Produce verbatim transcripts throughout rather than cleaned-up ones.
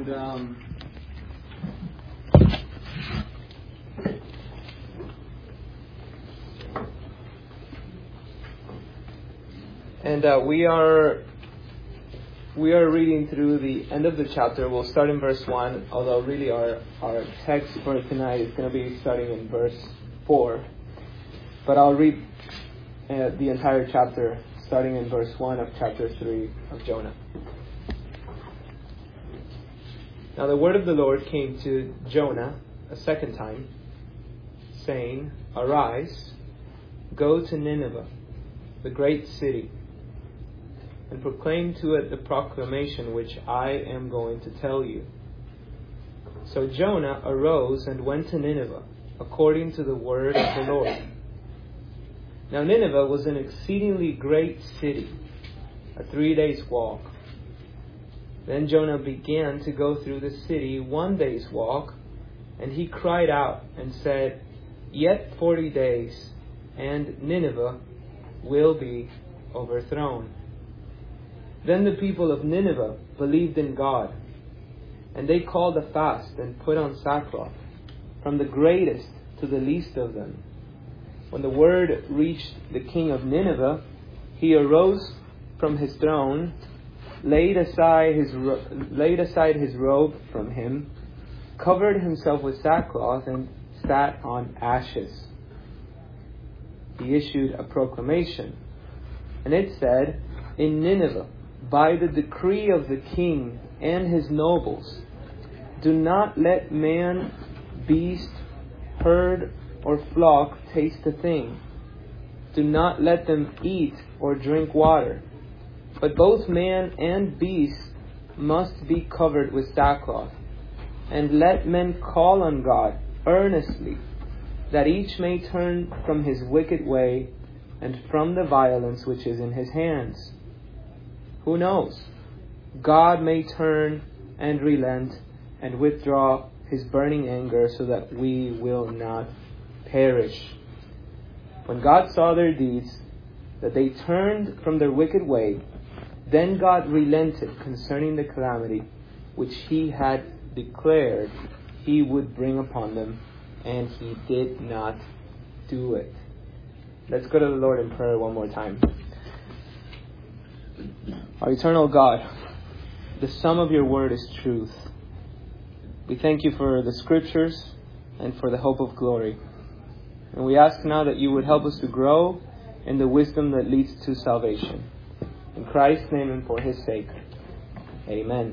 And um, and uh, we are we are reading through the end of the chapter. We'll start in verse one, although really our our text for tonight is going to be starting in verse four. But I'll read uh, the entire chapter, starting in verse one of chapter three of Jonah. Now the word of the Lord came to Jonah a second time, saying, "Arise, go to Nineveh, the great city, and proclaim to it the proclamation which I am going to tell you." So Jonah arose and went to Nineveh, according to the word of the Lord. Now Nineveh was an exceedingly great city, a three days' walk. Then Jonah began to go through the city one day's walk, and he cried out and said, "Yet forty days, and Nineveh will be overthrown." Then the people of Nineveh believed in God, and they called a fast and put on sackcloth, from the greatest to the least of them. When the word reached the king of Nineveh, he arose from his throne, laid aside his ro- laid aside his robe from him, covered himself with sackcloth, and sat on ashes. He issued a proclamation, and it said, "In Nineveh, by the decree of the king and his nobles, do not let man, beast, herd, or flock taste a thing. Do not let them eat or drink water. But both man and beast must be covered with sackcloth. And let men call on God earnestly, that each may turn from his wicked way and from the violence which is in his hands. Who knows? God may turn and relent and withdraw his burning anger, so that we will not perish." When God saw their deeds, that they turned from their wicked way, then God relented concerning the calamity which he had declared he would bring upon them, and he did not do it. Let's go to the Lord in prayer one more time. Our eternal God, the sum of your word is truth. We thank you for the scriptures and for the hope of glory. And we ask now that you would help us to grow in the wisdom that leads to salvation. In Christ's name and for his sake. Amen.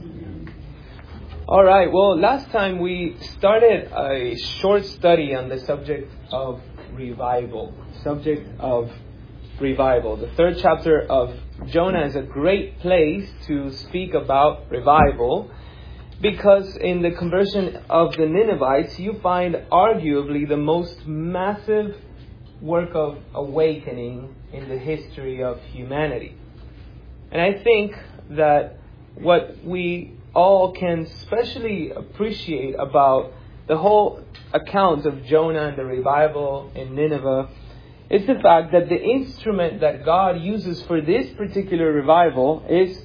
All right. Well, last time we started a short study on the subject of revival. Subject of revival. The third chapter of Jonah is a great place to speak about revival, because in the conversion of the Ninevites, you find arguably the most massive work of awakening in the history of humanity. And I think that what we all can especially appreciate about the whole account of Jonah and the revival in Nineveh is the fact that the instrument that God uses for this particular revival is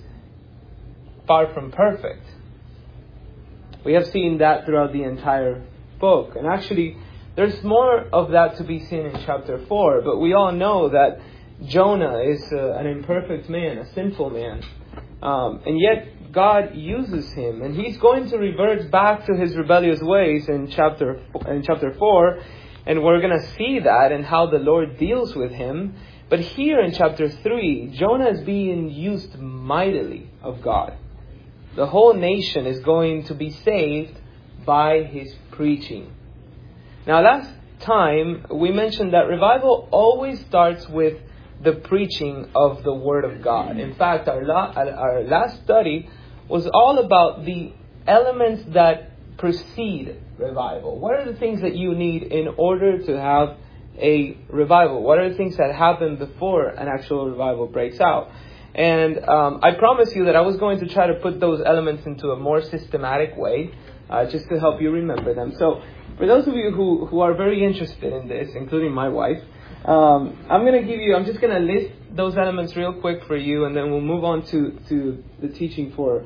far from perfect. We have seen that throughout the entire book. And actually, there's more of that to be seen in chapter four. But we all know that Jonah is uh, an imperfect man, a sinful man. Um, and yet, God uses him. And he's going to revert back to his rebellious ways in chapter in chapter four. And we're going to see that and how the Lord deals with him. But here in chapter three, Jonah is being used mightily of God. The whole nation is going to be saved by his preaching. Now, last time we mentioned that revival always starts with the preaching of the Word of God. In fact, our, la- our last study was all about the elements that precede revival. What are the things that you need in order to have a revival? What are the things that happen before an actual revival breaks out? And um, I promised you that I was going to try to put those elements into a more systematic way, uh, just to help you remember them. So, for those of you who, who are very interested in this, including my wife, um, I'm going to give you, I'm just going to list those elements real quick for you, and then we'll move on to, to the teaching for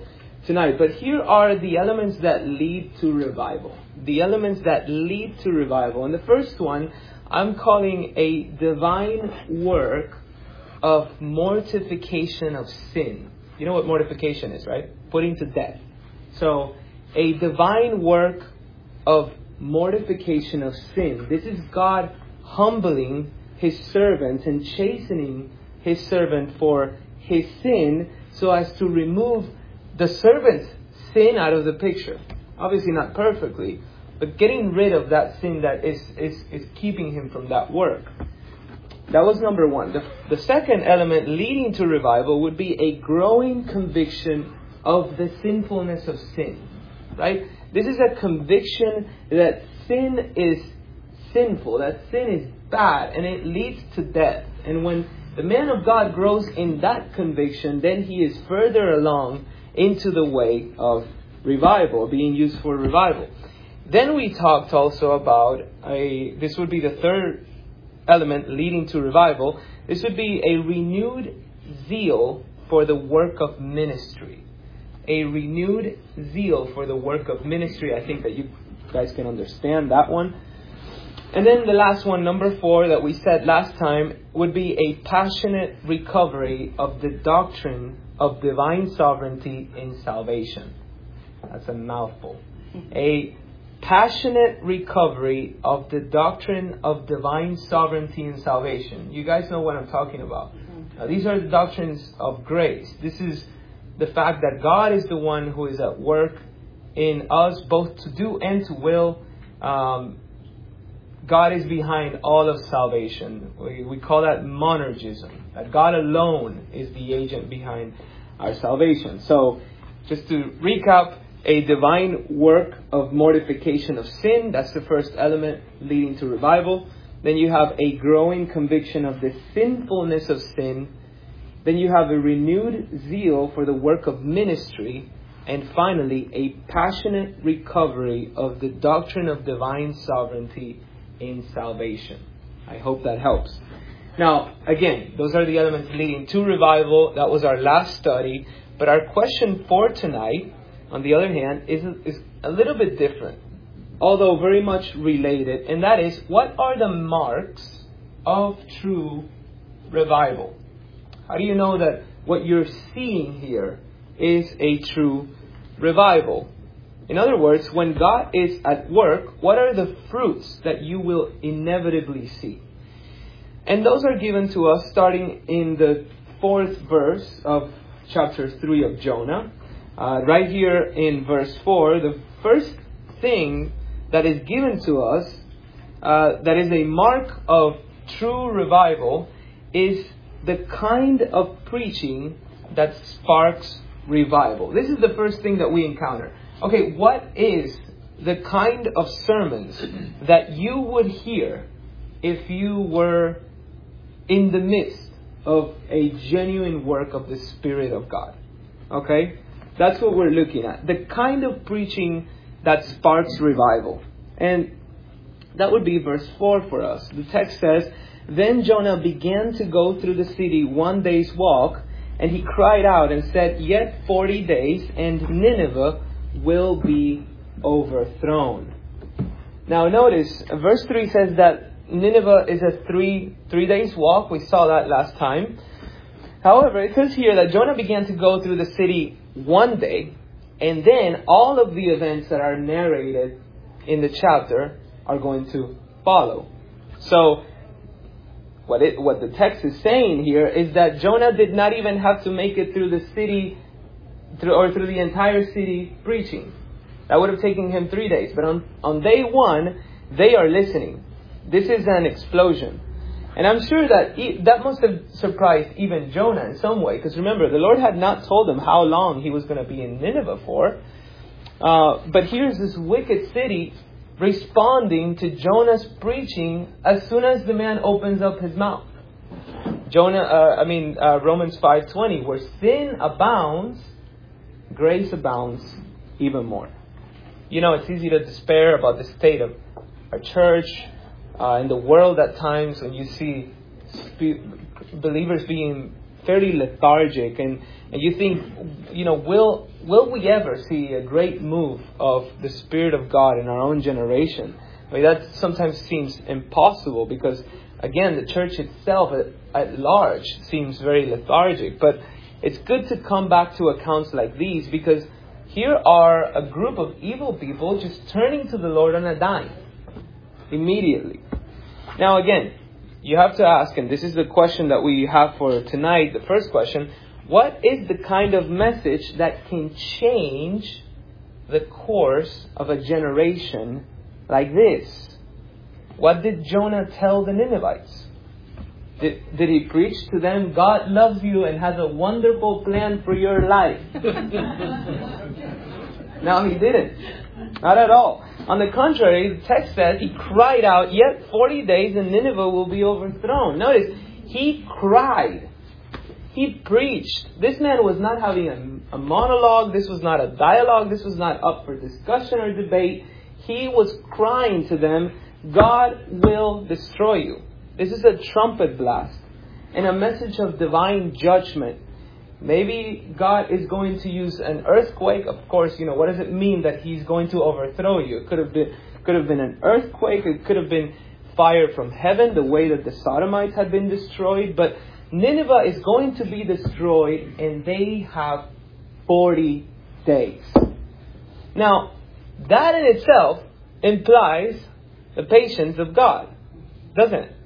tonight. But here are the elements that lead to revival. The elements that lead to revival. And the first one, I'm calling a divine work of mortification of sin. You know what mortification is, right? Putting to death. So, a divine work of mortification of sin. This is God humbling His servant and chastening His servant for his sin so as to remove the servant's sin out of the picture. Obviously not perfectly, but getting rid of that sin that is, is, is keeping him from that work. That was number one. The, the second element leading to revival would be a growing conviction of the sinfulness of sin. Right? This is a conviction that sin is sinful, that sin is bad, and it leads to death. And when the man of God grows in that conviction, then he is further along into the way of revival, being used for revival. Then we talked also about a, this would be the third element leading to revival. This would be a renewed zeal for the work of ministry. A renewed zeal for the work of ministry. I think that you guys can understand that one. And then the last one, number four, that we said last time, would be a passionate recovery of the doctrine of divine sovereignty in salvation. That's a mouthful. A passionate recovery of the doctrine of divine sovereignty in salvation. You guys know what I'm talking about. Now, these are the doctrines of grace. This is the fact that God is the one who is at work in us, both to do and to will. Um, God is behind all of salvation. We, we call that monergism. That God alone is the agent behind our salvation. So, just to recap, a divine work of mortification of sin. That's the first element leading to revival. Then you have a growing conviction of the sinfulness of sin. Then you have a renewed zeal for the work of ministry. And finally, a passionate recovery of the doctrine of divine sovereignty in salvation. I hope that helps. Now, again, those are the elements leading to revival. That was our last study. But our question for tonight, on the other hand, is, is a little bit different, although very much related. And that is, what are the marks of true revival? How do you know that what you're seeing here is a true revival? In other words, when God is at work, what are the fruits that you will inevitably see? And those are given to us starting in the fourth verse of chapter three of Jonah. Uh, right here in verse four, the first thing that is given to us, uh, that is a mark of true revival, is the kind of preaching that sparks revival. This is the first thing that we encounter. Okay, what is the kind of sermons that you would hear if you were in the midst of a genuine work of the Spirit of God? Okay, that's what we're looking at. The kind of preaching that sparks revival. And that would be verse four for us. The text says, "Then Jonah began to go through the city one day's walk, and he cried out and said, 'Yet forty days, and Nineveh will be overthrown.'" Now notice, verse three says that Nineveh is a three three days walk. We saw that last time. However, it says here that Jonah began to go through the city one day, and then all of the events that are narrated in the chapter are going to follow. So, what it what the text is saying here is that Jonah did not even have to make it through the city, through, or through the entire city preaching. That would have taken him three days. But on, on day one, they are listening. This is an explosion. And I'm sure that e- that must have surprised even Jonah in some way. Because remember, the Lord had not told him how long he was going to be in Nineveh for. Uh, but here's this wicked city responding to Jonah's preaching as soon as the man opens up his mouth. Jonah, uh, I mean uh, Romans five twenty, where sin abounds, grace abounds even more. You know, it's easy to despair about the state of our church, uh, in the world at times, when you see spe- believers being fairly lethargic, and, and you think, you know, will will we ever see a great move of the Spirit of God in our own generation? I mean, that sometimes seems impossible because, again, the church itself at, at large seems very lethargic. But it's good to come back to accounts like these, because here are a group of evil people just turning to the Lord on a dime immediately. Now, again, you have to ask, and this is the question that we have for tonight, the first question: what is the kind of message that can change the course of a generation like this? What did Jonah tell the Ninevites? Did, did he preach to them, God loves you and has a wonderful plan for your life? No, he didn't. Not at all. On the contrary, the text says he cried out, yet forty days and Nineveh will be overthrown. Notice, he cried. He preached. This man was not having a, a monologue. This was not a dialogue. This was not up for discussion or debate. He was crying to them, God will destroy you. This is a trumpet blast and a message of divine judgment. Maybe God is going to use an earthquake. Of course, you know, what does it mean that He's going to overthrow you? It could have been, could have been an earthquake. It could have been fire from heaven, the way that the Sodomites had been destroyed. But Nineveh is going to be destroyed, and they have forty days. Now, that in itself implies the patience of God, doesn't it?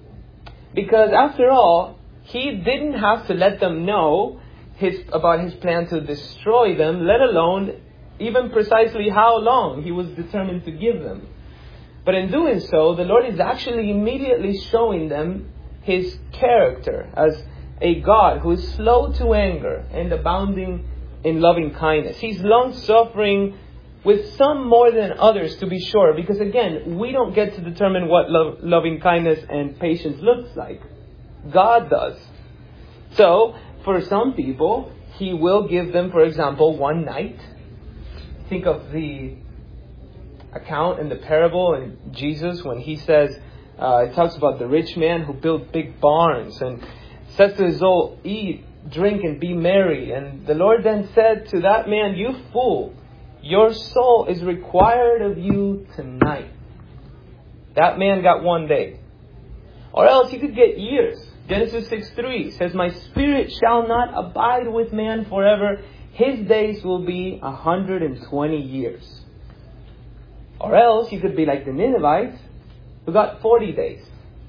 Because after all, He didn't have to let them know his about His plan to destroy them, let alone even precisely how long He was determined to give them. But in doing so, the Lord is actually immediately showing them His character as a God who is slow to anger and abounding in loving kindness. He's long-suffering, with some more than others, to be sure, because again, we don't get to determine what love, loving kindness and patience looks like. God does. So, for some people, He will give them, for example, one night. Think of the account in the parable in Jesus when He says, uh, it talks about the rich man who built big barns and says to his soul, eat, drink, and be merry. And the Lord then said to that man, you fool, your soul is required of you tonight. That man got one day. Or else he could get years. Genesis six three says, my spirit shall not abide with man forever. His days will be one hundred twenty years. Or else you could be like the Ninevites, who got forty days.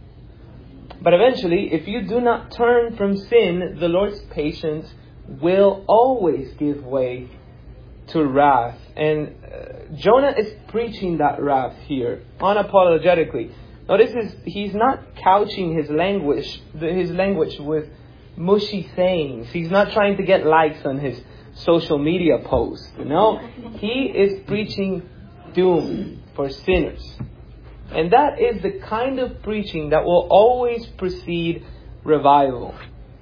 But eventually, if you do not turn from sin, the Lord's patience will always give way to wrath. And uh, Jonah is preaching that wrath here, unapologetically. Notice his, he's not couching his language, his language with mushy sayings. He's not trying to get likes on his social media posts. No, he is preaching doom for sinners. And that is the kind of preaching that will always precede revival.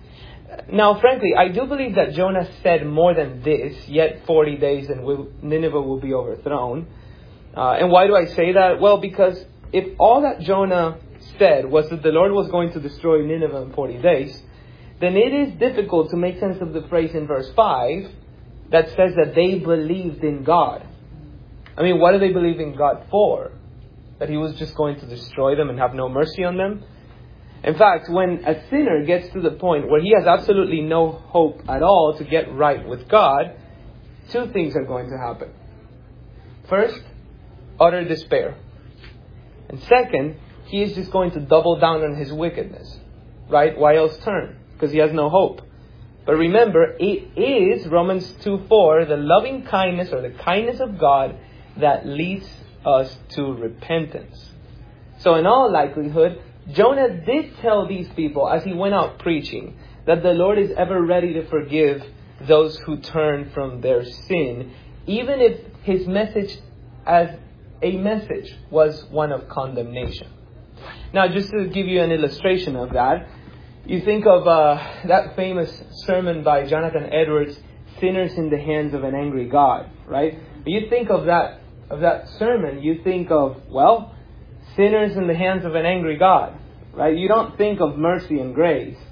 Now, frankly, I do believe that Jonah said more than this, yet forty days and will, Nineveh will be overthrown. Uh, and why do I say that? Well, because if all that Jonah said was that the Lord was going to destroy Nineveh in forty days, then it is difficult to make sense of the phrase in verse five that says that they believed in God. I mean, what do they believe in God for? That He was just going to destroy them and have no mercy on them? In fact, when a sinner gets to the point where he has absolutely no hope at all to get right with God, two things are going to happen. First, utter despair. And second, he is just going to double down on his wickedness. Right? Why else turn? Because he has no hope. But remember, it is, Romans two four, the loving kindness or the kindness of God that leads us to repentance. So in all likelihood, Jonah did tell these people as he went out preaching that the Lord is ever ready to forgive those who turn from their sin, even if his message as a message was one of condemnation. Now, just to give you an illustration of that, you think of uh, that famous sermon by Jonathan Edwards, Sinners in the Hands of an Angry God, right? When you think of that, of that sermon, you think of, well, sinners in the hands of an angry God, right? You don't think of mercy and grace.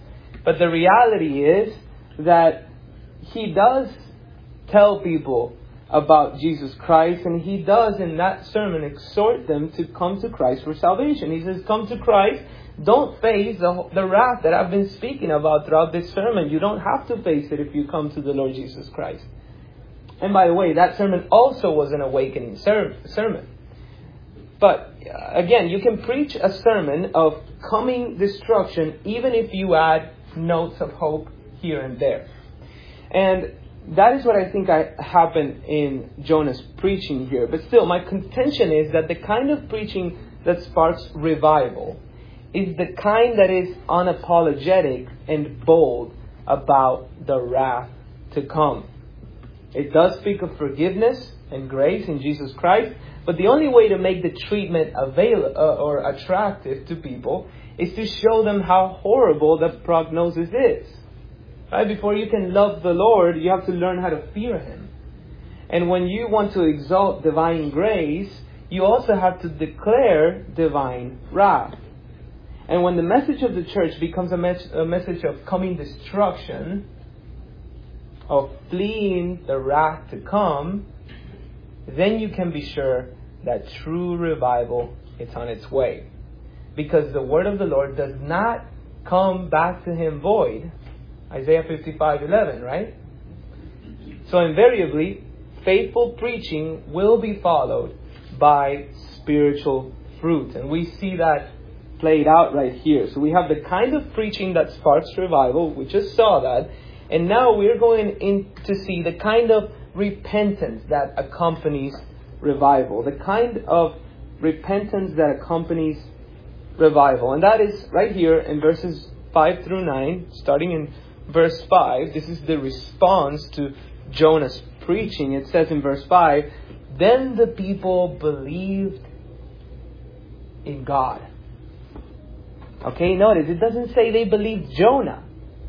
But the reality is that he does tell people about Jesus Christ, and he does in that sermon exhort them to come to Christ for salvation. He says, come to Christ. Don't face the, the wrath that I've been speaking about throughout this sermon. You don't have to face it if you come to the Lord Jesus Christ. And by the way, that sermon also was an awakening ser- sermon. But uh, again, you can preach a sermon of coming destruction even if you add notes of hope here and there. And that is what I think I, happened in Jonah's preaching here. But still, my contention is that the kind of preaching that sparks revival is the kind that is unapologetic and bold about the wrath to come. It does speak of forgiveness and grace in Jesus Christ, but the only way to make the treatment avail- uh, or attractive to people is to show them how horrible the prognosis is. Right? Before you can love the Lord, you have to learn how to fear Him. And when you want to exalt divine grace, you also have to declare divine wrath. And when the message of the church becomes a, mes- a message of coming destruction, of fleeing the wrath to come, then you can be sure that true revival is on its way. Because the word of the Lord does not come back to Him void. Isaiah fifty-five eleven, right? So invariably, faithful preaching will be followed by spiritual fruit. And we see that played out right here. So we have the kind of preaching that sparks revival. We just saw that. And now we're going in to see the kind of repentance that accompanies revival. The kind of repentance that accompanies revival. And that is right here in verses five through nine, starting in verse five. This is the response to Jonah's preaching. It says in verse five, then the people believed in God. Okay, notice it doesn't say they believed Jonah.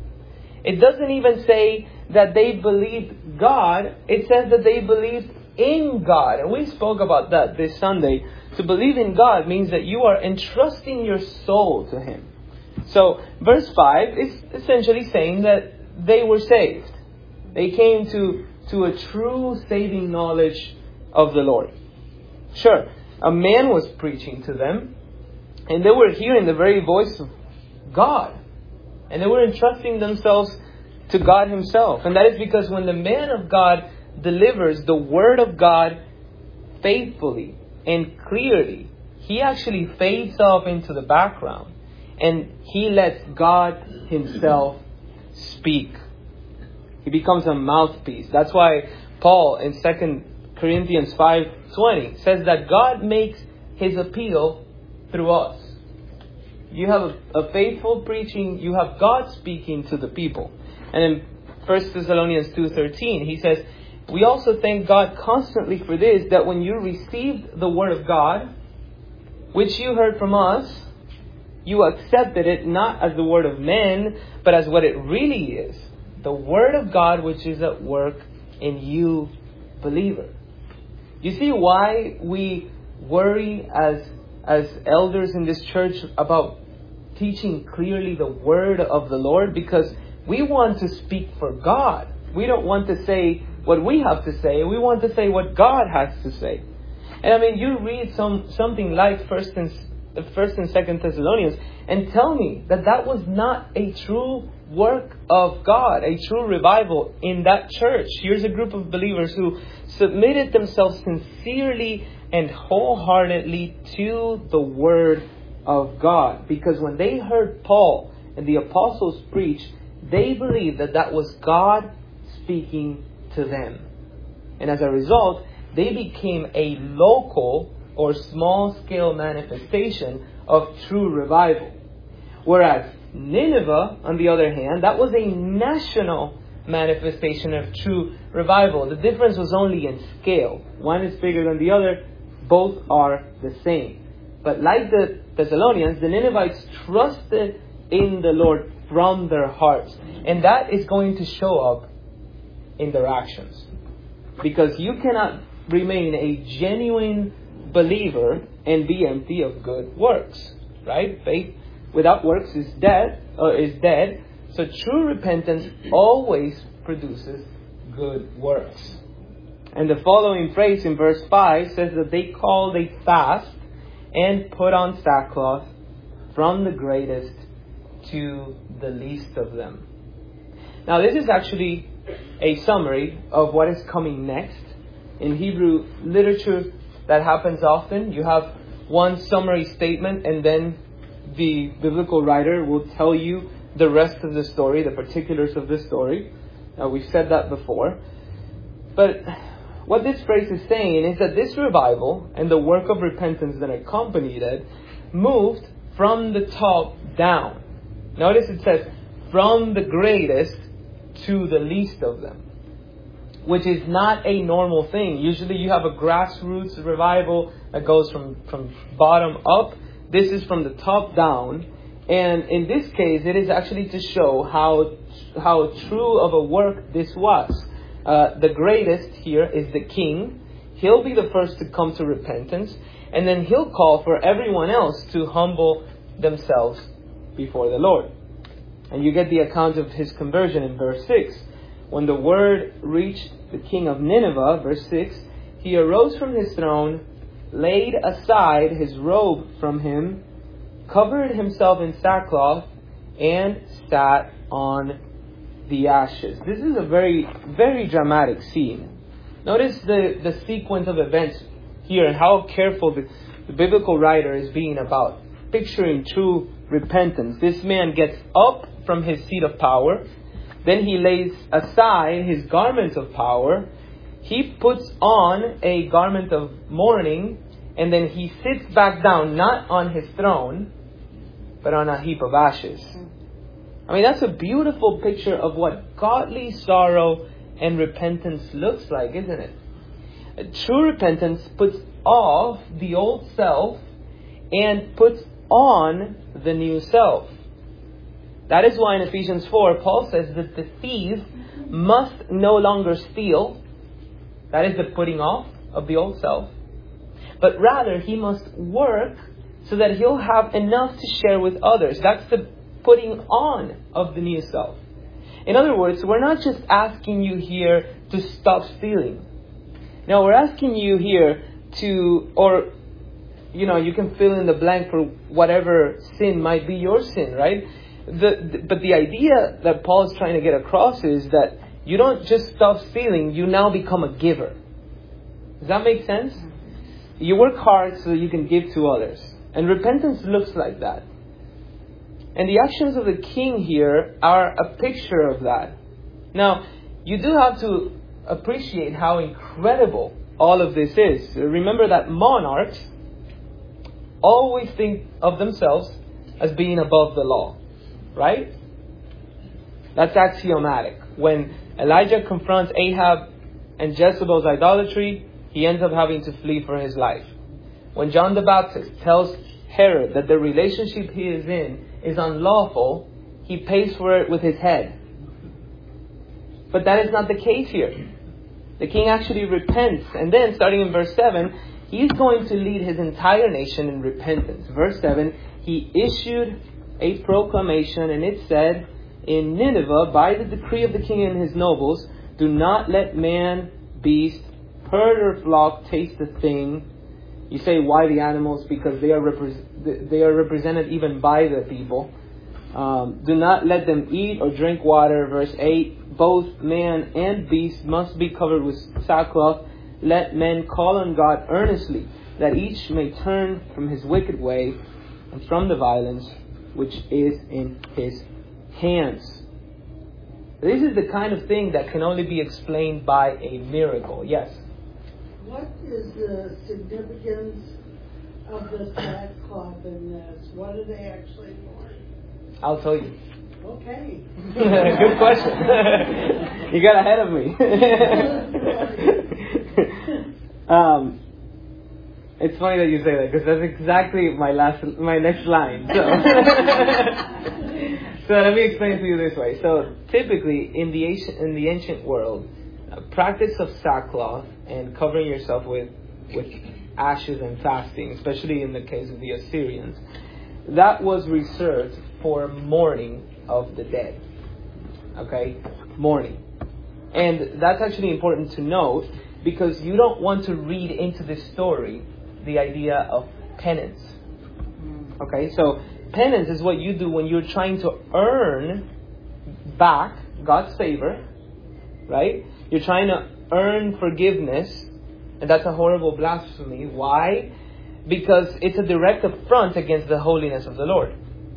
It doesn't even say that they believed God. It says that they believed in God. And we spoke about that this Sunday. To believe in God means that you are entrusting your soul to Him. So verse five is essentially saying that they were saved. They came to, to a true saving knowledge of the Lord. Sure, a man was preaching to them, and they were hearing the very voice of God. And they were entrusting themselves to God Himself. And that is because when the man of God delivers the Word of God faithfully and clearly, he actually fades off into the background. And he lets God Himself speak. He becomes a mouthpiece. That's why Paul in Second Corinthians five twenty says that God makes His appeal through us. You have a, a faithful preaching. You have God speaking to the people. And in First Thessalonians two thirteen, he says, we also thank God constantly for this, that when you received the Word of God, which you heard from us, you accepted it not as the word of men, but as what it really is. The Word of God which is at work in you, believer. You see why we worry as as elders in this church about teaching clearly the Word of the Lord? Because we want to speak for God. We don't want to say what we have to say. We want to say what God has to say. And I mean, you read some something like First and First and Second Thessalonians, and tell me that that was not a true work of God, a true revival in that church. Here's a group of believers who submitted themselves sincerely and wholeheartedly to the Word of God. Because when they heard Paul and the apostles preach, they believed that that was God speaking to them. And as a result, they became a local or small-scale manifestation of true revival. Whereas Nineveh, on the other hand, that was a national manifestation of true revival. The difference was only in scale. One is bigger than the other. Both are the same. But like the Thessalonians, the Ninevites trusted in the Lord from their hearts. And that is going to show up in their actions. Because you cannot remain a genuine believer and be empty of good works. Right? Faith without works is dead, or is dead. So true repentance always produces good works. And the following phrase in verse five says that they called a fast and put on sackcloth from the greatest to the least of them. Now this is actually a summary of what is coming next. In Hebrew literature, that happens often. You have one summary statement and then the biblical writer will tell you the rest of the story, the particulars of the story. Now we've said that before. But what this phrase is saying is that this revival and the work of repentance that accompanied it moved from the top down. Notice it says, from the greatest to the least of them, which is not a normal thing. Usually you have a grassroots revival that goes from, from bottom up. This is from the top down. And in this case, it is actually to show how, how true of a work this was. Uh, the greatest here is the king. He'll be the first to come to repentance. And then he'll call for everyone else to humble themselves before the Lord. And you get the account of his conversion in verse six. When the word reached the king of Nineveh, verse six, he arose from his throne, laid aside his robe from him, covered himself in sackcloth, and sat on the ashes. This is a very, very dramatic scene. Notice the, the sequence of events here and how careful the, the biblical writer is being about picturing true repentance. This man gets up from his seat of power. Then he lays aside his garments of power. He puts on a garment of mourning. And then he sits back down, not on his throne, but on a heap of ashes. I mean, that's a beautiful picture of what godly sorrow and repentance looks like, isn't it? True repentance puts off the old self and puts on the new self. That is why in Ephesians four, Paul says that the thief must no longer steal. That is the putting off of the old self. But rather, he must work so that he'll have enough to share with others. That's the putting on of the new self. In other words, we're not just asking you here to stop stealing. No, we're asking you here to, or, you know, you can fill in the blank for whatever sin might be your sin, right? The, the, but the idea that Paul is trying to get across is that you don't just stop stealing, you now become a giver. Does that make sense? You work hard so you can give to others. And repentance looks like that. And the actions of the king here are a picture of that. Now, you do have to appreciate how incredible all of this is. Remember that monarchs always think of themselves as being above the law. Right? That's axiomatic. When Elijah confronts Ahab and Jezebel's idolatry, he ends up having to flee for his life. When John the Baptist tells Herod that the relationship he is in is unlawful, he pays for it with his head. But that is not the case here. The king actually repents. And then, starting in verse seven, he's going to lead his entire nation in repentance. Verse seven, he issued a proclamation, and it said, in Nineveh, by the decree of the king and his nobles, do not let man, beast, herd or flock taste the thing. You say, why the animals? Because they are repre- they are represented even by the people. Um, do not let them eat or drink water. Verse eight, both man and beast must be covered with sackcloth. Let men call on God earnestly, that each may turn from his wicked way and from the violence which is in his hands. This is the kind of thing that can only be explained by a miracle. Yes? What is the significance of the sackcloth in this? What are they actually for? I'll tell you. Okay. Good question. You got ahead of me. um, it's funny that you say that because that's exactly my last, my next line. So, so let me explain to you this way. So typically in the ancient, in the ancient world, a practice of sackcloth and covering yourself with with ashes and fasting, especially in the case of the Assyrians, that was reserved for mourning of the dead. Okay? Mourning. And that's actually important to note because you don't want to read into this story the idea of penance. Okay? So penance is what you do when you're trying to earn back God's favor. Right? You're trying to earn forgiveness. And that's a horrible blasphemy. Why? Because it's a direct affront against the holiness of the Lord.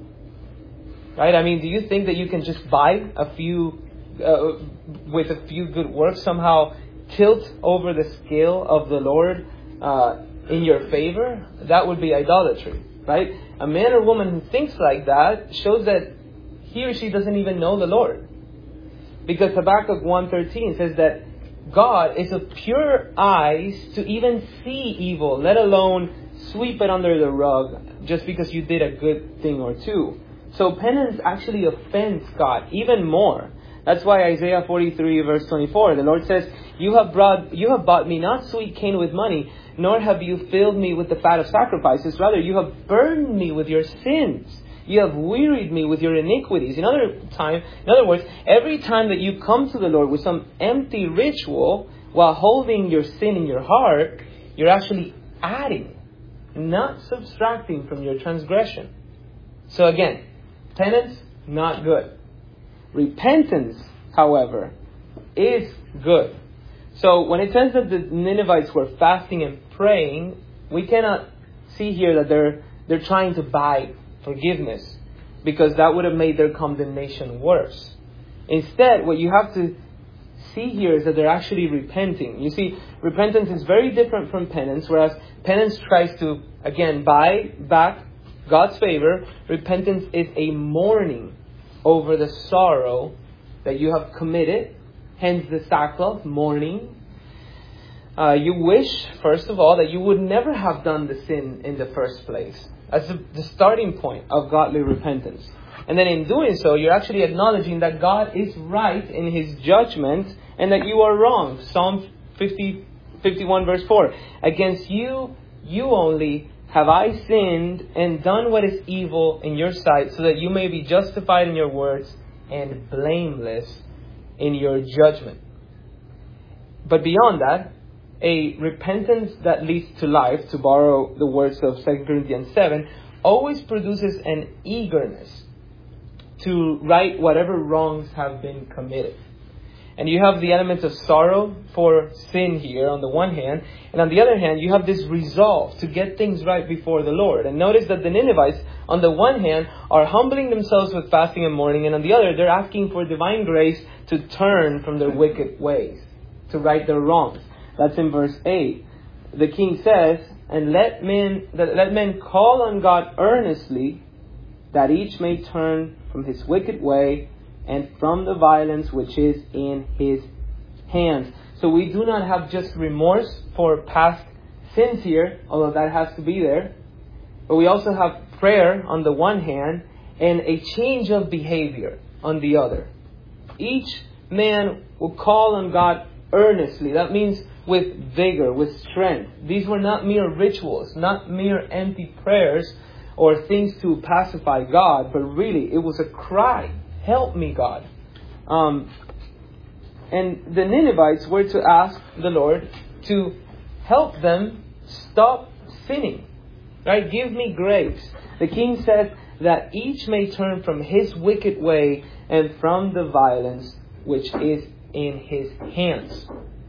Right? I mean, do you think that you can just buy a few, uh, with a few good works, somehow tilt over the scale of the Lord uh, in your favor? That would be idolatry. Right? A man or woman who thinks like that shows that he or she doesn't even know the Lord. Because Habakkuk one thirteen says that God is of pure eyes to even see evil, let alone sweep it under the rug just because you did a good thing or two. So penance actually offends God even more. That's why Isaiah forty-three verse twenty-four, the Lord says, You have brought, you have bought me not sweet cane with money, nor have you filled me with the fat of sacrifices. Rather, you have burned me with your sins. You have wearied me with your iniquities. In other time, in other words, every time that you come to the Lord with some empty ritual while holding your sin in your heart, you're actually adding, not subtracting from your transgression. So again, penance, not good. Repentance, however, is good. So when it says that the Ninevites were fasting and praying, we cannot see here that they're they're trying to buy forgiveness, because that would have made their condemnation worse. Instead, what you have to see here is that they're actually repenting. You see, repentance is very different from penance, whereas penance tries to, again, buy back God's favor. Repentance is a mourning over the sorrow that you have committed, hence the sackcloth, mourning. Uh, you wish, first of all, that you would never have done the sin in the first place. That's the, the starting point of godly repentance. And then in doing so, you're actually acknowledging that God is right in His judgment and that you are wrong. Psalm fifty, fifty-one verse four. Against you, you only have I sinned and done what is evil in your sight, so that you may be justified in your words and blameless in your judgment. But beyond that, a repentance that leads to life, to borrow the words of Second Corinthians seven, always produces an eagerness to right whatever wrongs have been committed. And you have the element of sorrow for sin here on the one hand, and on the other hand, you have this resolve to get things right before the Lord. And notice that the Ninevites, on the one hand, are humbling themselves with fasting and mourning, and on the other, they're asking for divine grace to turn from their wicked ways, to right their wrongs. That's in verse eight. The king says, and let men, that let men call on God earnestly, that each may turn from his wicked way and from the violence which is in his hands. So we do not have just remorse for past sins here, although that has to be there. But we also have prayer on the one hand and a change of behavior on the other. Each man will call on God earnestly. That means with vigor, with strength. These were not mere rituals, not mere empty prayers or things to pacify God, but really it was a cry. Help me, God. Um, and the Ninevites were to ask the Lord to help them stop sinning. Right? Give me grace. The king said that each may turn from his wicked way and from the violence which is in his hands.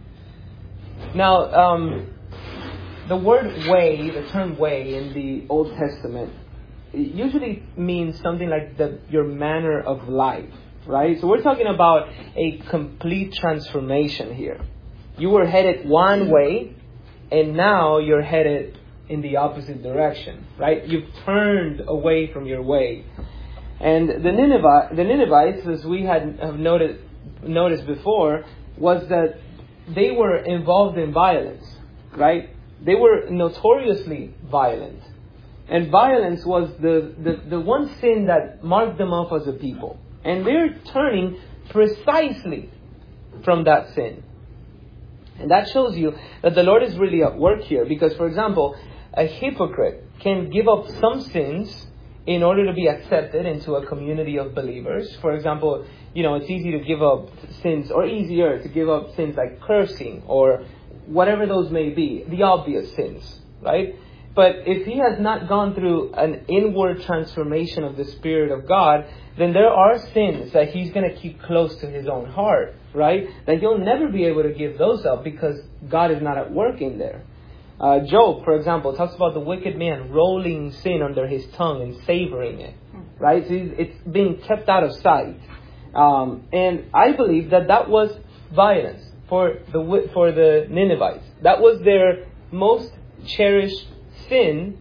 Now, um, the word way, the term way in the Old Testament, it usually means something like the, your manner of life, right? So we're talking about a complete transformation here. You were headed one way, and now you're headed in the opposite direction, right? You've turned away from your way. And the Nineveh, the Ninevites, as we had have noted, noticed before, was that they were involved in violence, right? They were notoriously violent. And violence was the, the, the one sin that marked them off as a people. And they're turning precisely from that sin. And that shows you that the Lord is really at work here. Because, for example, a hypocrite can give up some sins in order to be accepted into a community of believers. For example, you know, it's easy to give up sins, or easier to give up sins like cursing or whatever those may be, the obvious sins, right? But if he has not gone through an inward transformation of the Spirit of God, then there are sins that he's going to keep close to his own heart, right? That he'll never be able to give those up because God is not at work in there. Uh, Job, for example, talks about the wicked man rolling sin under his tongue and savoring it, right? So it's being kept out of sight. Um, and I believe that that was violence for the for the Ninevites. That was their most cherished sin,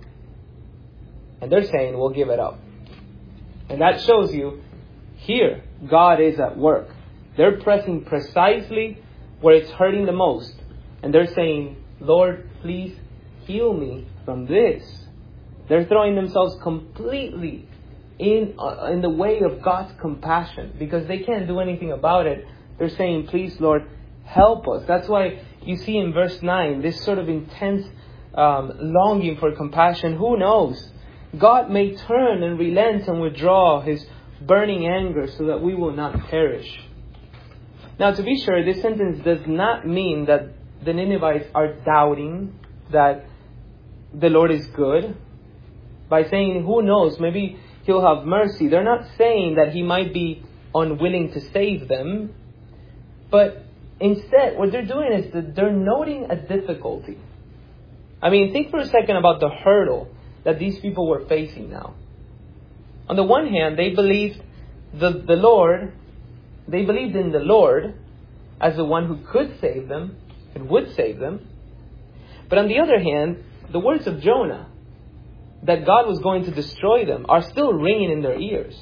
and they're saying, we'll give it up. And that shows you, here, God is at work. They're pressing precisely where it's hurting the most. And they're saying, Lord, please heal me from this. They're throwing themselves completely in, uh, in the way of God's compassion because they can't do anything about it. They're saying, please, Lord, help us. That's why you see in verse nine, this sort of intense um, longing for compassion. Who knows? God may turn and relent and withdraw His burning anger so that we will not perish. Now, to be sure, this sentence does not mean that the Ninevites are doubting that the Lord is good by saying, who knows, maybe He'll have mercy. They're not saying that He might be unwilling to save them. But instead, what they're doing is that they're noting a difficulty. I mean, think for a second about the hurdle that these people were facing now. On the one hand, they believed the, the Lord, they believed in the Lord as the one who could save them and would save them. But on the other hand, the words of Jonah, that God was going to destroy them, are still ringing in their ears.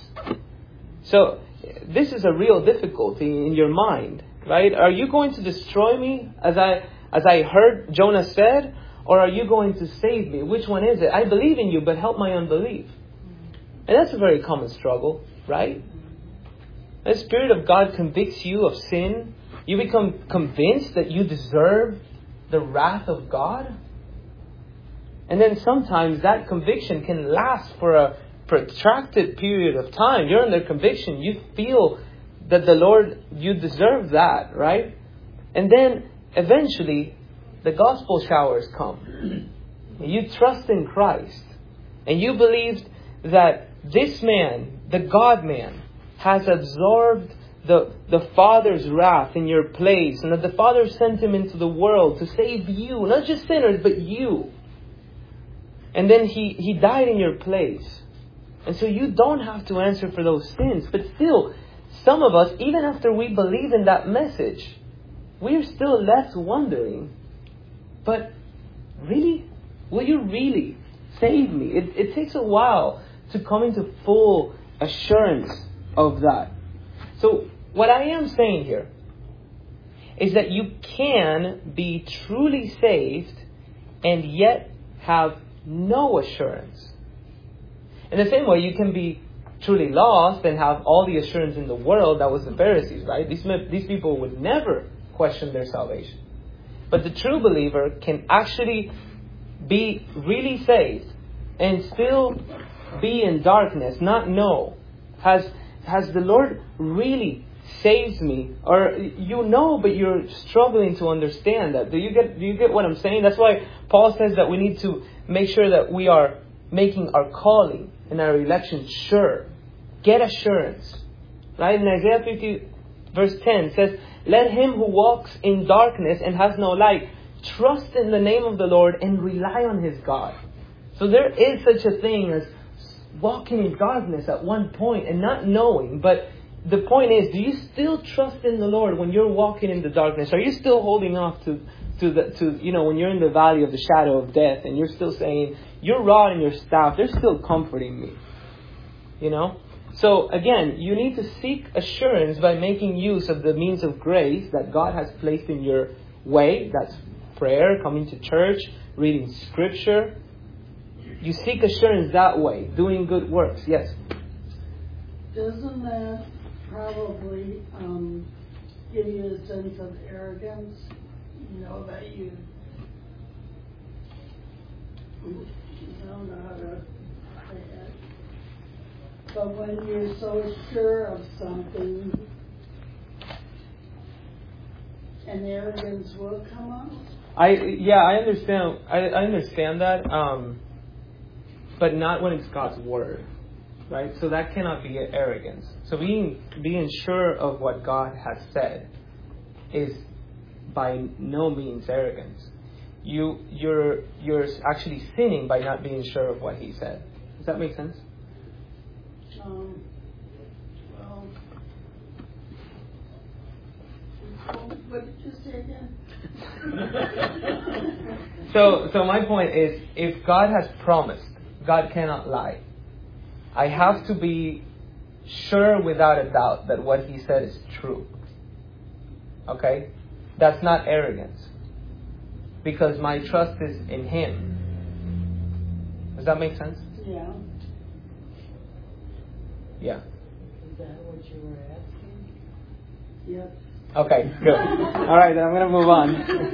So this is a real difficulty in your mind, right? Are you going to destroy me as I as I heard Jonah said? Or are you going to save me? Which one is it? I believe in you, but help my unbelief. And that's a very common struggle, right? The Spirit of God convicts you of sin. You become convinced that you deserve the wrath of God. And then sometimes that conviction can last for a protracted period of time. You're under conviction. You feel that the Lord, you deserve that, right? And then eventually the gospel showers come. You trust in Christ. And you believed that this man, the God-man, has absorbed the, the Father's wrath in your place. And that the Father sent Him into the world to save you. Not just sinners, but you. And then He, he died in your place. And so you don't have to answer for those sins. But still, some of us, even after we believe in that message, we're still left wondering, but really? Will you really save me? It, it takes a while to come into full assurance of that. So what I am saying here is that you can be truly saved and yet have no assurance. In the same way, you can be truly lost and have all the assurance in the world. That was the Pharisees, right? These, these people would never question their salvation. But the true believer can actually be really saved and still be in darkness, not know. Has has the Lord really saved me? Or you know, but you're struggling to understand that. Do you get do you get what I'm saying? That's why Paul says that we need to make sure that we are making our calling and our election sure. Get assurance. Right? In Isaiah fifty verse ten it says, let him who walks in darkness and has no light trust in the name of the Lord and rely on his God. So there is such a thing as walking in darkness at one point and not knowing. But the point is, do you still trust in the Lord when you're walking in the darkness? Are you still holding off to, to the to you know when you're in the valley of the shadow of death and you're still saying, your rod and your staff, they're still comforting me? You know? So again, you need to seek assurance by making use of the means of grace that God has placed in your way. That's prayer, coming to church, reading scripture. You seek assurance that way, doing good works. Yes? Doesn't that probably um, give you a sense of arrogance? You know, that you, you don't know how to say it. But when you're so sure of something, an arrogance will come out. I yeah, I understand. I, I understand that, um, but not when it's God's word, right? So that cannot be arrogance. So being being sure of what God has said is by no means arrogance. You you're you're actually sinning by not being sure of what He said. Does that make sense? Um, well, what did you say again? so so my point is, if God has promised, God cannot lie. I have to be sure without a doubt that what He said is true. Okay? That's not arrogance. Because my trust is in Him. Does that make sense? Yeah. Yeah. Is that what you were asking? Yep. Okay, good. All right, then I'm going to move on.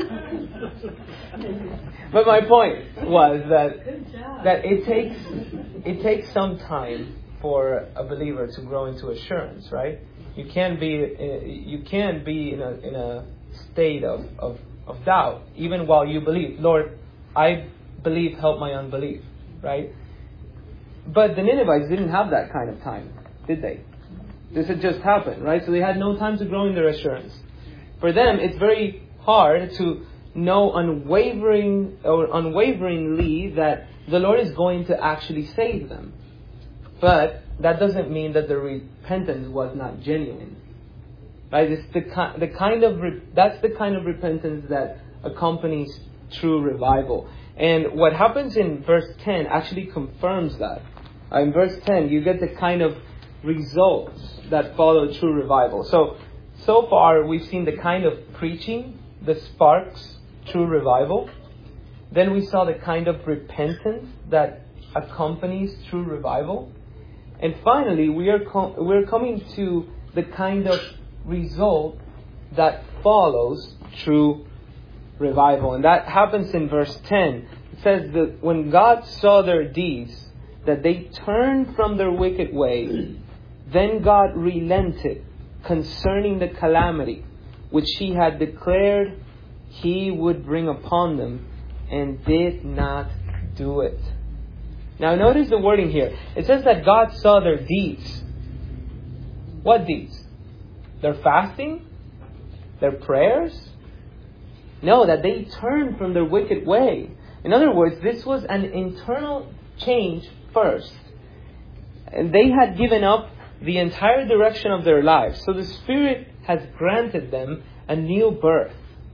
But my point was that that it takes it takes some time for a believer to grow into assurance, right? You can't be you can't be in a in a state of, of, of doubt even while you believe. Lord, I believe, help my unbelief, right? But the Ninevites didn't have that kind of time, did they? This had just happened, right? So they had no time to grow in their assurance. For them, it's very hard to know unwavering or unwaveringly that the Lord is going to actually save them. But that doesn't mean that the repentance was not genuine, right? It's the the kind of re, that's the kind of repentance that accompanies true revival. And what happens in verse ten actually confirms that. Uh, in verse ten, you get the kind of results that follow true revival. So, so far we've seen the kind of preaching that sparks true revival. Then we saw the kind of repentance that accompanies true revival. And finally, we are com- we're coming to the kind of result that follows true revival. And that happens in verse ten. It says that when God saw their deeds, that they turned from their wicked way, then God relented concerning the calamity which He had declared He would bring upon them, and did not do it. Now notice the wording here. It says that God saw their deeds. What deeds? Their fasting? Their prayers? No, that they turned from their wicked way. In other words, this was an internal change first. And they had given up the entire direction of their lives. So the Spirit has granted them a new birth.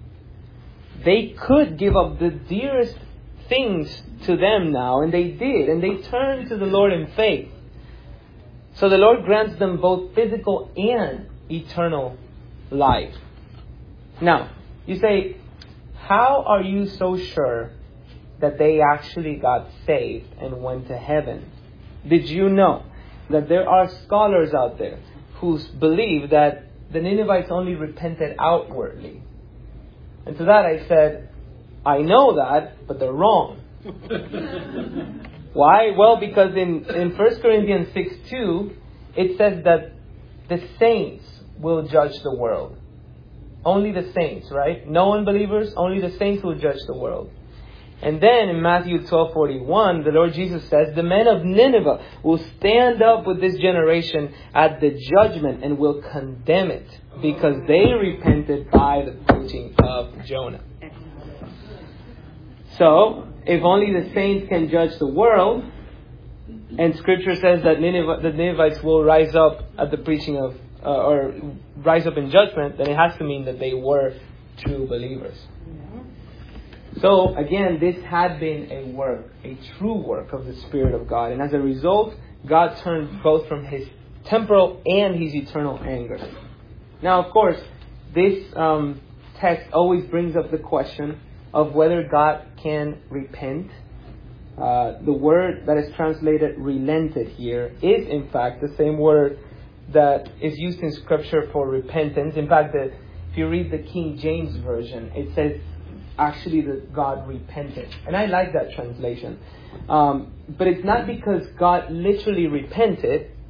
They could give up the dearest things to them now, and they did, and they turned to the Lord in faith. So the Lord grants them both physical and eternal life. Now, you say, how are you so sure that they actually got saved and went to heaven? Did you know that there are scholars out there who believe that the Ninevites only repented outwardly? And to that I said, I know that, but they're wrong. Why? Well, because in, in First Corinthians six two, it says that the saints will judge the world. Only the saints, right? No unbelievers, only the saints will judge the world. And then in Matthew twelve forty-one, the Lord Jesus says, the men of Nineveh will stand up with this generation at the judgment and will condemn it, because they repented by the preaching of Jonah. So, if only the saints can judge the world, and Scripture says that Nineveh, the Ninevites will rise up at the preaching of, uh, or rise up in judgment, then it has to mean that they were true believers. So, again, this had been a work, a true work of the Spirit of God. And as a result, God turned both from His temporal and His eternal anger. Now, of course, this um, text always brings up the question of whether God can repent. Uh, the word that is translated relented here is, in fact, the same word that is used in Scripture for repentance. In fact, the, if you read the King James Version, it says actually that God repented. And I like that translation. Um, but it's not because God literally repented.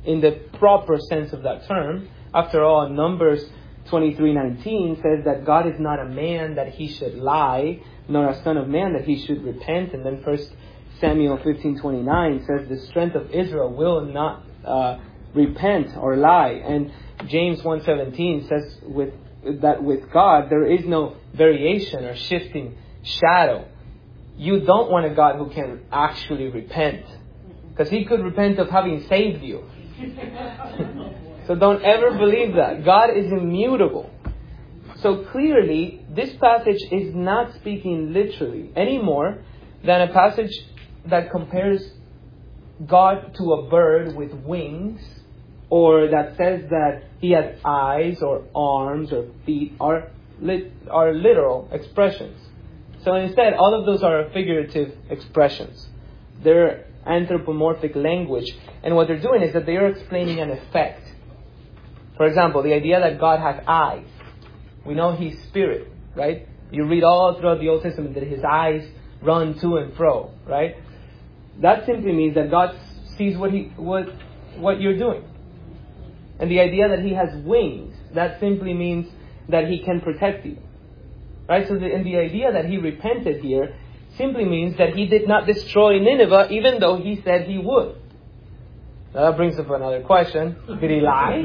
in the proper sense of that term. After all, Numbers twenty-three nineteen says that God is not a man that he should lie, nor a son of man that he should repent. And then First Samuel fifteen twenty-nine says the strength of Israel will not uh, repent or lie. And James one seventeen says with that with God there is no variation or shifting shadow. You don't want a God who can actually repent, because he could repent of having saved you. So don't ever believe that. God is immutable. So clearly, this passage is not speaking literally any more than a passage that compares God to a bird with wings, or that says that he has eyes or arms or feet, are, lit, are literal expressions. So instead, all of those are figurative expressions. They're anthropomorphic language. And what they're doing is that they are explaining an effect. For example, the idea that God has eyes. We know he's spirit, right? You read all throughout the Old Testament that his eyes run to and fro, right? That simply means that God sees what he what what you're doing. And the idea that he has wings, that simply means that he can protect you. Right? So the, and the idea that he repented here simply means that he did not destroy Nineveh, even though he said he would. Now that brings up another question. Did he lie?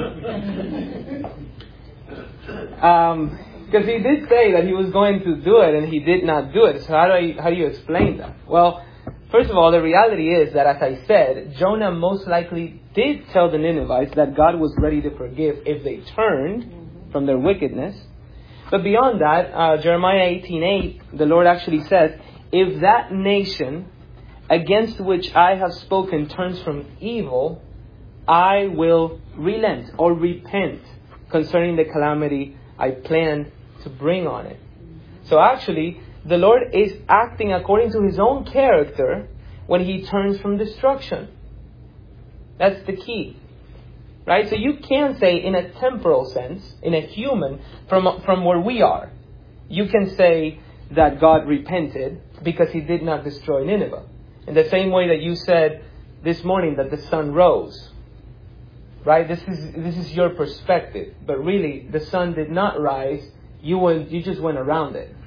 um, because he did say that he was going to do it and he did not do it. So how do I, how do you explain that? Well, first of all, the reality is that, as I said, Jonah most likely did tell the Ninevites that God was ready to forgive if they turned from their wickedness. But beyond that, uh, Jeremiah eighteen eight, the Lord actually says, if that nation against which I have spoken turns from evil, I will relent or repent concerning the calamity I plan to bring on it. So actually, the Lord is acting according to his own character when he turns from destruction. That's the key. Right? So you can say in a temporal sense, in a human, from from where we are, you can say that God repented because he did not destroy Nineveh. In the same way that you said this morning that the sun rose. Right? This is this is your perspective. But really, the sun did not rise. You went, you just went around it.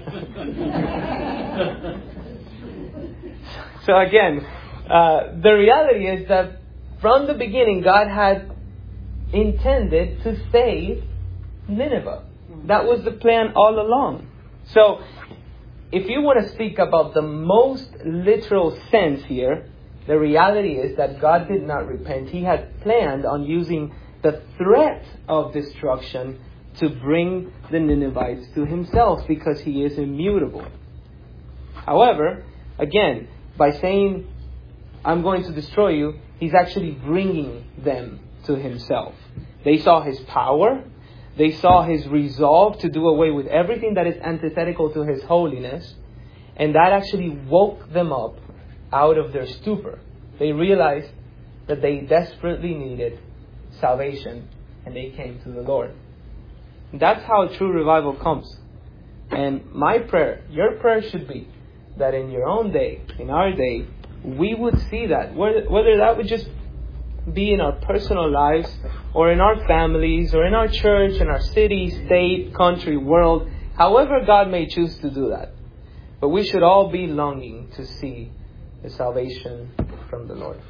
So again, uh, the reality is that from the beginning, God had intended to save Nineveh. That was the plan all along. So, if you want to speak about the most literal sense here, the reality is that God did not repent. He had planned on using the threat of destruction to bring the Ninevites to himself, because he is immutable. However, again, by saying, I'm going to destroy you, he's actually bringing them to himself. They saw his power. They saw his resolve to do away with everything that is antithetical to his holiness. And that actually woke them up out of their stupor. They realized that they desperately needed salvation, and they came to the Lord. That's how true revival comes. And my prayer, your prayer should be that in your own day, in our day, we would see that. Whether, whether that would just be in our personal lives, or in our families, or in our church, in our city, state, country, world, however God may choose to do that. But we should all be longing to see the salvation from the Lord.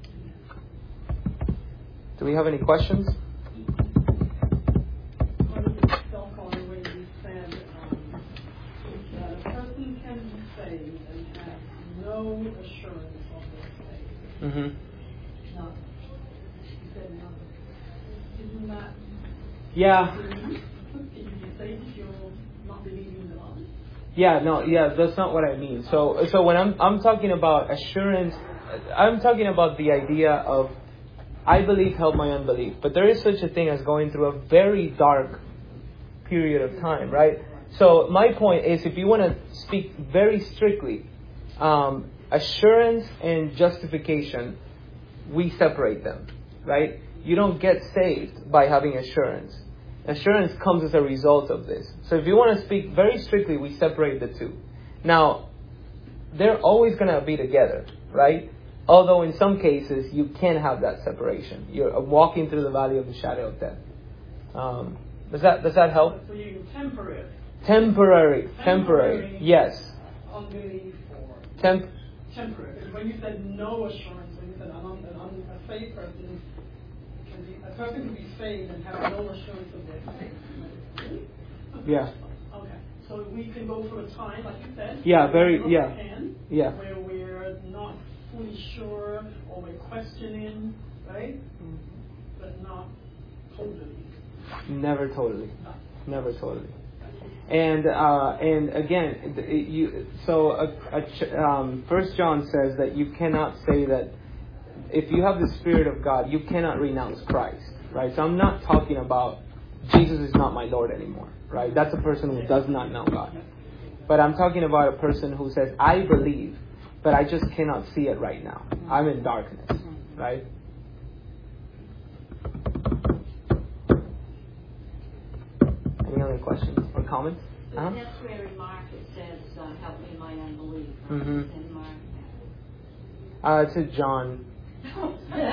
Do we have any questions? No assurance of their faith. Mm-hmm. No. You said no. Isn't that? Yeah. Did you say that you're not believing God? Yeah. No. Yeah. That's not what I mean. So, so when I'm I'm talking about assurance, I'm talking about the idea of I believe, help my unbelief. But there is such a thing as going through a very dark period of time, right? So my point is, if you want to speak very strictly. Um, assurance and justification, we separate them, right? You don't get saved by having assurance. Assurance comes as a result of this. So if you want to speak very strictly, we separate the two. Now, they're always going to be together, right? Although in some cases you can have that separation. You're walking through the valley of the shadow of death. Um, does that does that help? So you temporary. Temporary, temporary, yes. Unbelief or Temp. temporary. Because when you said no assurance, when you said an, un, an un, a saved person can be a person can be saved and have no assurance of their faith. Yeah. Okay. So we can go through a time, like you said. Yeah. Very. Yeah. Can, yeah. Where we're not fully sure or we're questioning, right? Mm-hmm. But not totally. Never totally. Never totally. And uh, and again, it, you so a, a, um, First John says that you cannot say that if you have the Spirit of God, you cannot renounce Christ, right? So I'm not talking about Jesus is not my Lord anymore, right? That's a person who does not know God. But I'm talking about a person who says, I believe, but I just cannot see it right now. I'm in darkness, right? Any other questions or comments? Uh-huh. That's where in Mark it says, uh, help me in my unbelief. Right? Mm-hmm. In Mark. Uh, it's a John. Okay.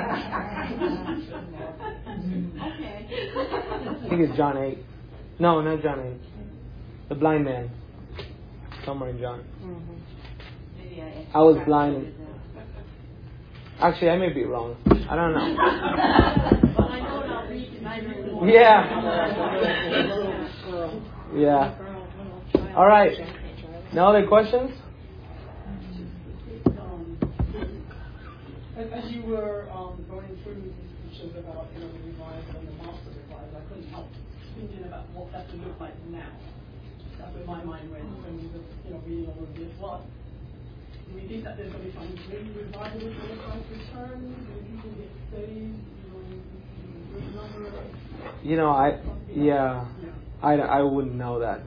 I think it's John eight. No, not John eight. The blind man. Somewhere in John. Mm-hmm. Maybe I, I was blind. Actually, I may be wrong. I don't know. Well, I know and I'll read and I really want Yeah. Yeah. All right. No other questions? Um, as you were um, going through these teachings about you know the revival and the master revival, I couldn't help thinking about what that would look like now. That's where my mind went when we were you know reading all of this. What do we think that there's going to be some great revival when Christ returns? Do people get saved? You know, number. You know, I yeah. I, I wouldn't know that.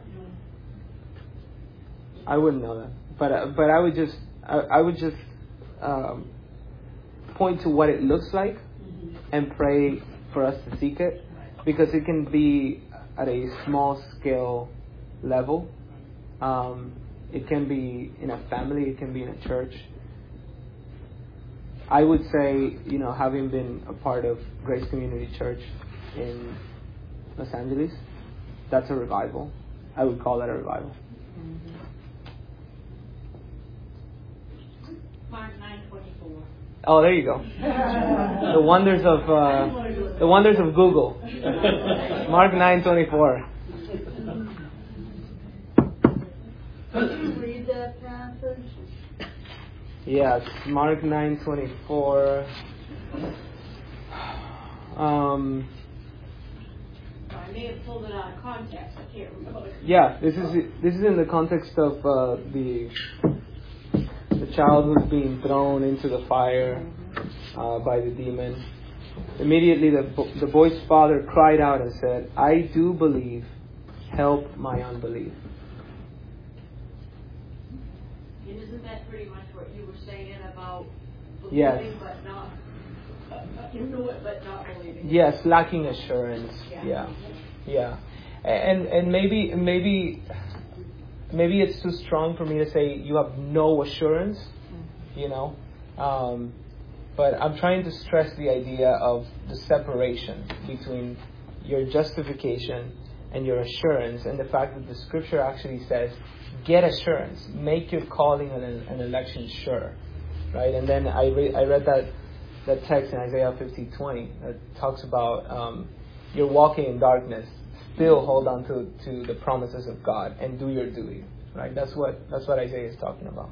I wouldn't know that. But uh, but I would just I, I would just um, point to what it looks like and pray for us to seek it, because it can be at a small scale level. Um, it can be in a family. It can be in a church. I would say, you know, having been a part of Grace Community Church in Los Angeles, that's a revival. I would call that a revival. Mm-hmm. Mark nine twenty-four. Oh, there you go. The wonders of uh, the wonders of Google. Mark nine twenty-four. Can you read that passage? Yes, Mark nine twenty-four. Um. I may have pulled it out of context. I can't remember. Yeah, this is this is in the context of uh, the the child who's being thrown into the fire uh, by the demon. Immediately, the the boy's father cried out and said, "I do believe. Help my unbelief." And isn't that pretty much what you were saying about believing Yes. but not you know it but not believing? Yes, lacking assurance. Yeah. Yeah, yeah, and and maybe maybe maybe it's too strong for me to say you have no assurance, you know, um, but I'm trying to stress the idea of the separation between your justification and your assurance, and the fact that the Scripture actually says, get assurance, make your calling and an election sure, right? And then I re- I read that. That text in Isaiah fifty twenty that talks about um, you're walking in darkness, still hold on to, to the promises of God and do your duty. Right? That's what that's what Isaiah is talking about.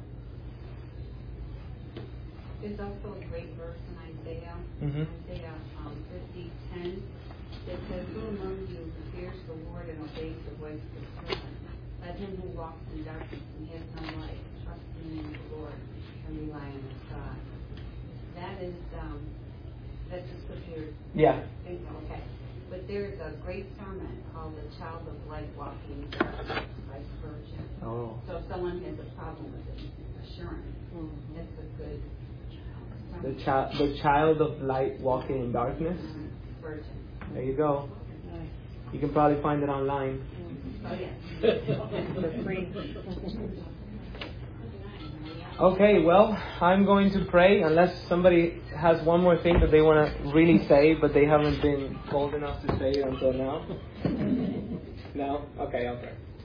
There's also a great verse in Isaiah, Mm-hmm. Isaiah um, fifty ten, that says, "Who among you who fears the Lord and obeys the voice of His servant? Let him who walks in darkness and has no light, trust in the Lord and rely on His God." That is, um, that's a scripture. Yeah. Okay. But there's a great sermon called "The Child of Light Walking in Darkness" by Spurgeon. Oh. So if someone has a problem with it, assurance, mm-hmm. that's a good sermon. The child, the child of light walking in darkness. Mm-hmm. Spurgeon. There you go. You can probably find it online. Mm-hmm. Oh yeah. For free. Okay, well, I'm going to pray unless somebody has one more thing that they want to really say, but they haven't been bold enough to say it until now. No? Okay, I'll pray.